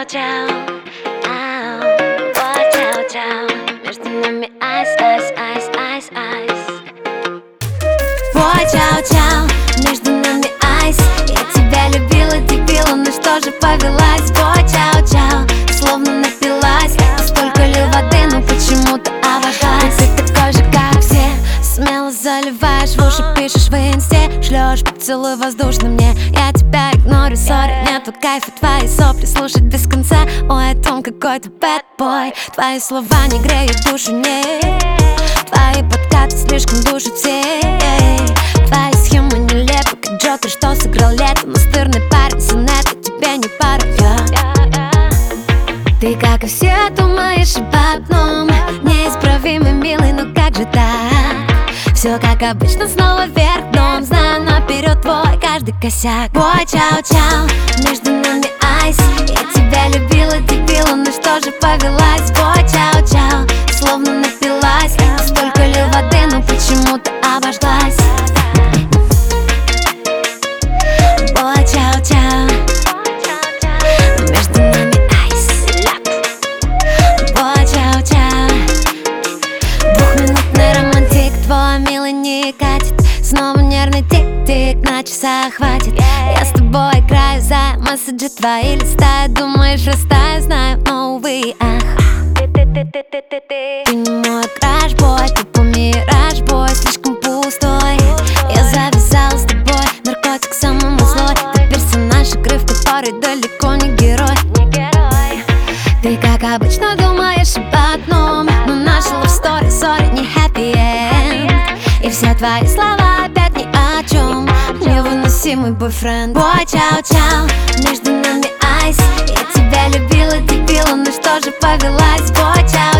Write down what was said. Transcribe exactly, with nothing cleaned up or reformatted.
чау-чау, ау, ой, чау-чау. Между нами айс, айс, айс, айс, айс. Ой, чау-чау, между нами айс. Я тебя любила, дебила, но что же повелась? Ой, чау-чау, словно напилась. Сколько лил воды, но почему-то обожглась. Ты такой же, как все, смело заливаешь в уши, пишешь в инсте, шлешь поцелуй воздушно мне. Я тебя игнорю, сори, нету кайфа, твои сопли слушать без конца. Ой, о том, какой ты bad boy. Твои слова не греют душу, нет. Твои подкаты слишком душат все. Твои схемы нелепы, как Джокер, что сыграл летом. Настырный парень, сонеты тебе не пара, я. Ты, как и все, думаешь об одном, неисправимый, милый, но как же так? Все как обычно, снова вверх дном. Знаю наперед твой каждый косяк. Ой, чау-чау, между нами айс. Я тебя любила, дебила, но что же повелась? Ой, чау-чау, словно напилась. Сколько лил воды, но почему-то обожглась. Ой, чау-чау, между нами айс. Ой, чау-чау, двухминутный романтик, твой милый не катит. Снова нервный тик-тик, на часах хватит. Я с тобой играю за месседжи твои листаю. Думаешь, растаю, знаю, но увы, ах. Ты не мой краш-бой, ты помираж, бой, слишком пустой. Я завязала с тобой, наркотик самый злой. Ты персонаж игры, в которой далеко не герой. Ты, как обычно, думаешь об одном, но наша love story, sorry, не happy end. И все твои слова опять ни о чем. Невыносимый бойфренд. Ой, чау-чау, между нами айс. Я тебя любила, дебила, но что же повелась? Ой, чау.